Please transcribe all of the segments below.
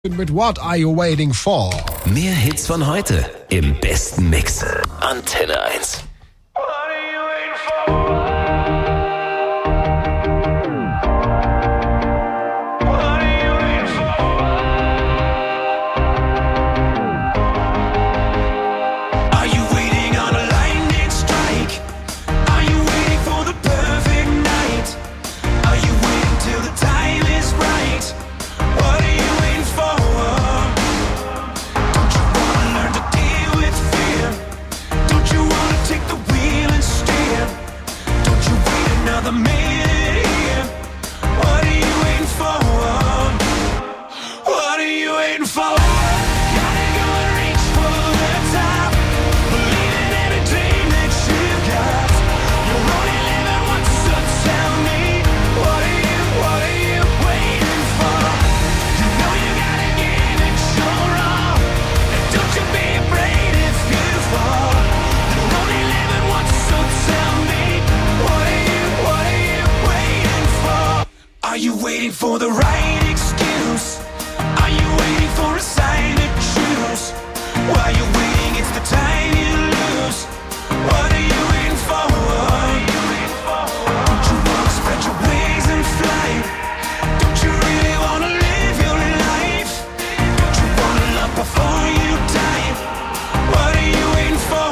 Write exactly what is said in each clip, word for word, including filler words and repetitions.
Mit What Are You Waiting For? Mehr Hits von heute im besten Mix. Antenne eins. What are you waiting for? Are you waiting for the right excuse? Are you waiting for a sign to choose? While you're waiting, it's the time you lose. What are you waiting for? Don't you wanna spread your wings and fly? Don't you really wanna live your life? Don't you wanna love before you die? What are you waiting for?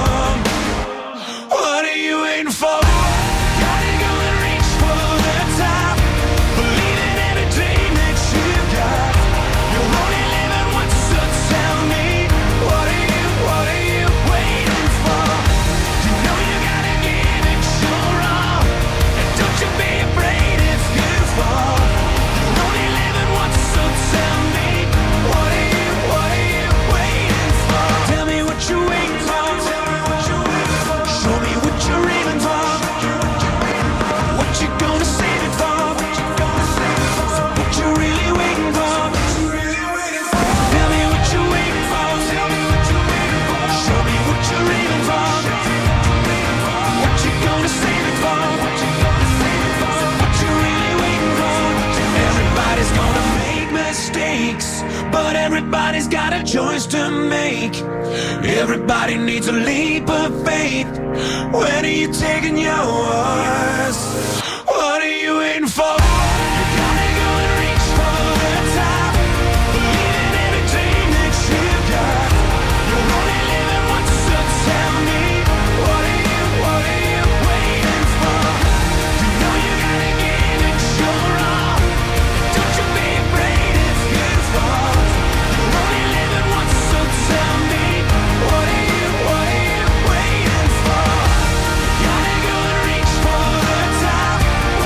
What are you waiting for? Gotta go and reach for the top. Believe in every dream that you got. You're only living once, so tell me, what are you, what are you waiting for? You know you gotta give it your all. And don't you be afraid if you fall. You're only living once, so tell me, what are you, what are you waiting for? Tell me what you're waiting for. Show me what you're aiming for. What you gonna save it for? What you really waiting for? Tell me what you're waiting for. Show me what you're aiming for. What you gonna save it for? What you really waiting for? Everybody's gonna make mistakes, but everybody's got a choice to make. Everybody needs a leap of faith. When are you taking yours? What are you waiting for? You gotta go and reach for the top. Believe in every dream that you got. You're only living once, so tell me, what are you, what are you waiting for? You know you gotta give it your all. Don't you be afraid if you fall. You're only living once, so tell me, what are you, what are you waiting for? Gotta go and reach for the top.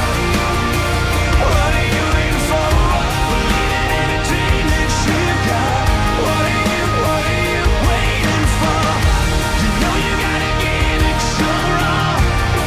What are you waiting for? Believe in every dream that you got. What are you, what are you waiting for? You know you gotta give it your all.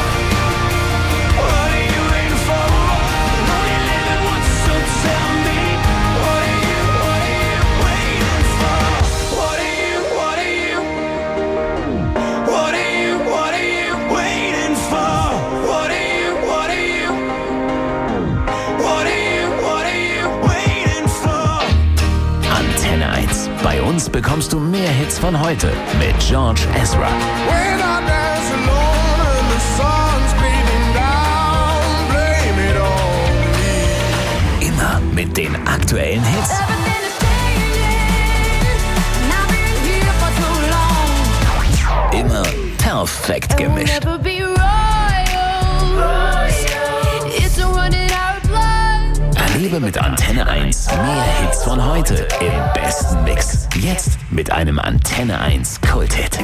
What are you waiting for? You're only living once, so tell me, what are you, what are you waiting for? What are you, what are you? What are you, what are you waiting for? What are you, what are you? What are you, what are you waiting for? Antenne eins. Bei uns bekommst du mehr Hits von heute mit George Ezra. When I dance alone and the sun's beating down, blame it on me. Immer mit den aktuellen Hits, Everything is changing, and I've been here for too long. immer perfekt We'll gemischt. never be royals. It's a running our blood. Erlebe mit Antenne eins mehr Hits von heute im besten Mix. Jetzt mit einem Antenne eins Kulthit.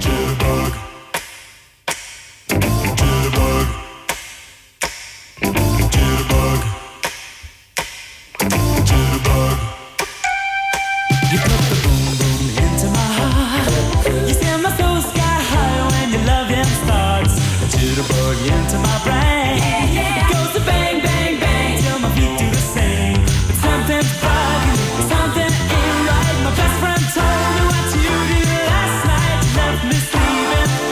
You put the boom boom into my heart. You send my soul sky high when your loving starts. Jitterbug into my brain. It goes to bang bang bang till my feet do the same. But something's bugging, something ain't right. My best friend told me what you did last night. You left me sleeping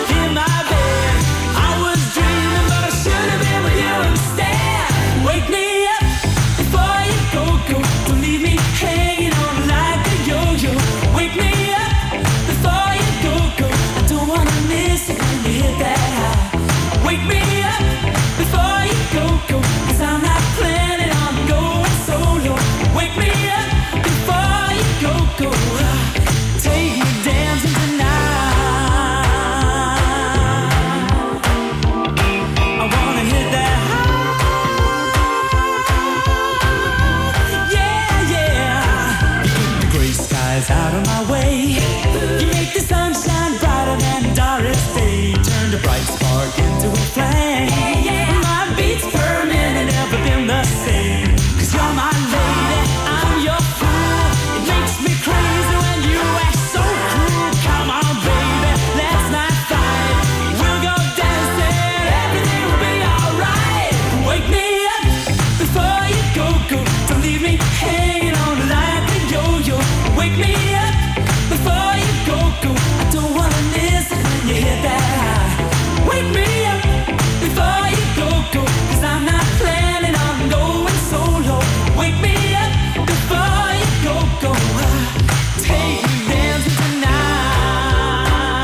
skies out of my way. You make the sunshine brighter than Doris Day. Turn the bright spark into a flame. My beats per minute never been the same. Cause you're my lady, I'm your fool. It makes me crazy when you act so cruel. Come on, baby, let's not fight. We'll go dancing, everything will be alright. Wake me up before you go, go. Don't leave me hanging on like a yo-yo. Wake me up before you go, go. I don't wanna miss it when you hit that high. Wake me up before you go, go. Cause I'm not planning on going solo. Wake me up before you go, go. Take me dancing tonight.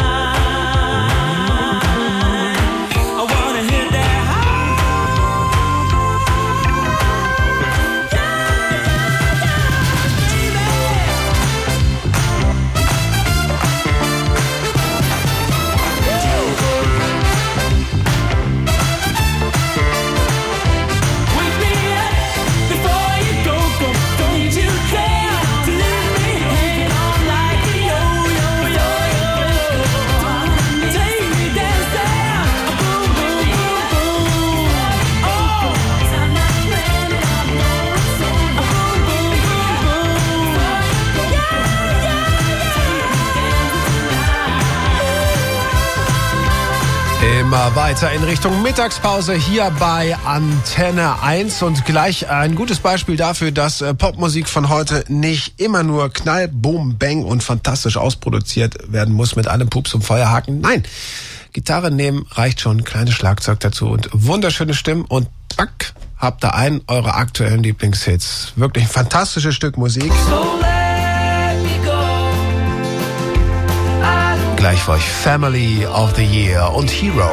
I wanna hit that high. Wake me up before you go, go. Don't you care to leave me hanging on like a yo-yo, yo-yo. Take me dancing, boom, boom, boom, boom. Oh, 'cause I'm not planning on going solo. Boom, boom, boom, boom. Yeah, yeah, Immer weiter in Richtung Mittagspause hier bei Antenne eins und gleich ein gutes Beispiel dafür, dass äh, Popmusik von heute nicht immer nur Knall, Boom, Bang und fantastisch ausproduziert werden muss mit allem Pups und Feuerhaken. Nein, Gitarre nehmen reicht schon, kleines Schlagzeug dazu und wunderschöne Stimmen und zack, habt ihr einen eurer aktuellen Lieblingshits. Wirklich ein fantastisches Stück Musik. So let me go. Gleich für euch Family of the Year und Hero.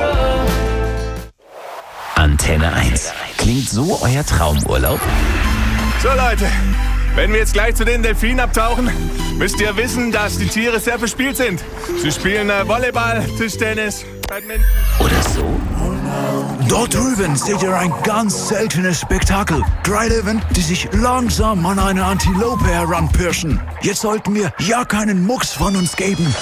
Antenne eins. Klingt so euer Traumurlaub? So Leute, wenn wir jetzt gleich zu den Delfinen abtauchen, müsst ihr wissen, dass die Tiere sehr verspielt sind. Sie spielen äh, Volleyball, Tischtennis, Badminton. Oder so? Dort drüben seht ihr ein ganz seltenes Spektakel. Drei Löwen, die sich langsam an eine Antilope heranpirschen. Jetzt sollten wir ja keinen Mucks von uns geben.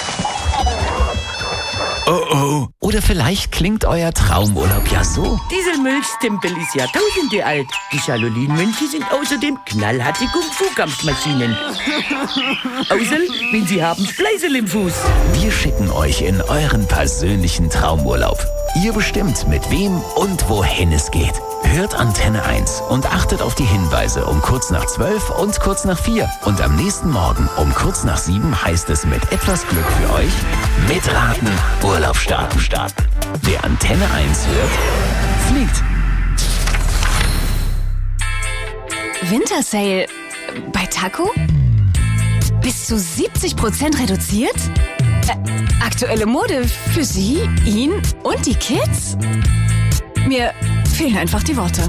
Oh oh. Oder vielleicht klingt euer Traumurlaub ja so? Dieser Milchstempel ist Jahrtausende alt. Die Shaolin-Mönche sind außerdem knallharte Kung-Fu-Kampfmaschinen. Außer, wenn sie haben Spleißel im Fuß. Wir schicken euch in euren persönlichen Traumurlaub. Ihr bestimmt, mit wem und wohin es geht. Hört Antenne eins und achtet auf die Hinweise um kurz nach zwölf und kurz nach vier. Und am nächsten Morgen um kurz nach sieben heißt es mit etwas Glück für euch: Mitraten, Urlaub starten, starten. Wer Antenne eins hört, fliegt. Wintersale bei Taco? Bis zu siebzig Prozent reduziert? Äh, aktuelle Mode für Sie, ihn und die Kids? Mir fehlen einfach die Worte.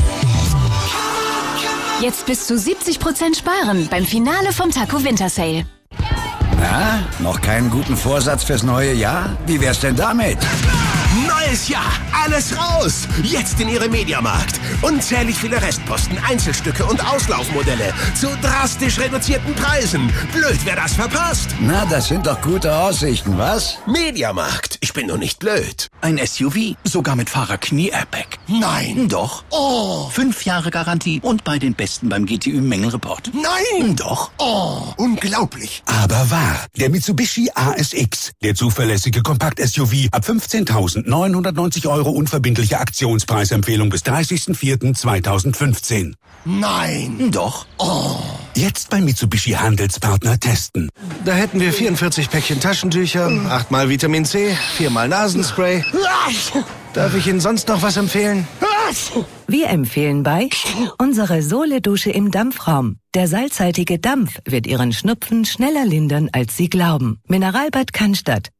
Jetzt bis zu siebzig Prozent sparen beim Finale vom Taco Wintersale. Na, noch keinen guten Vorsatz fürs neue Jahr? Wie wär's denn damit? Neues Jahr, alles raus! Jetzt in Ihrem Mediamarkt. Unzählig viele Restposten, Einzelstücke und Auslaufmodelle zu drastisch reduzierten Preisen. Blöd, wer das verpasst. Na, das sind doch gute Aussichten, was? Mediamarkt, ich bin nur nicht blöd. Ein S U V, sogar mit Fahrer-Knie-Airbag. Nein. Doch. Oh. Fünf Jahre Garantie und bei den Besten beim G T Ü-Mängelreport. Nein. Doch. Oh, unglaublich. Aber wahr, der Mitsubishi A S X, der zuverlässige Kompakt-S U V ab fünfzehntausendneunhundertneunzig Euro unverbindliche Aktionspreisempfehlung bis dreißigsten vierten zweitausendfünfzehn. Nein. Doch. Oh. Jetzt beim Mitsubishi Handelspartner testen. Da hätten wir vierundvierzig Päckchen Taschentücher, achtmal Vitamin C, viermal Nasenspray. Darf ich Ihnen sonst noch was empfehlen? Wir empfehlen bei unsere Sole-Dusche im Dampfraum. Der salzhaltige Dampf wird Ihren Schnupfen schneller lindern, als Sie glauben. Mineralbad Cannstatt.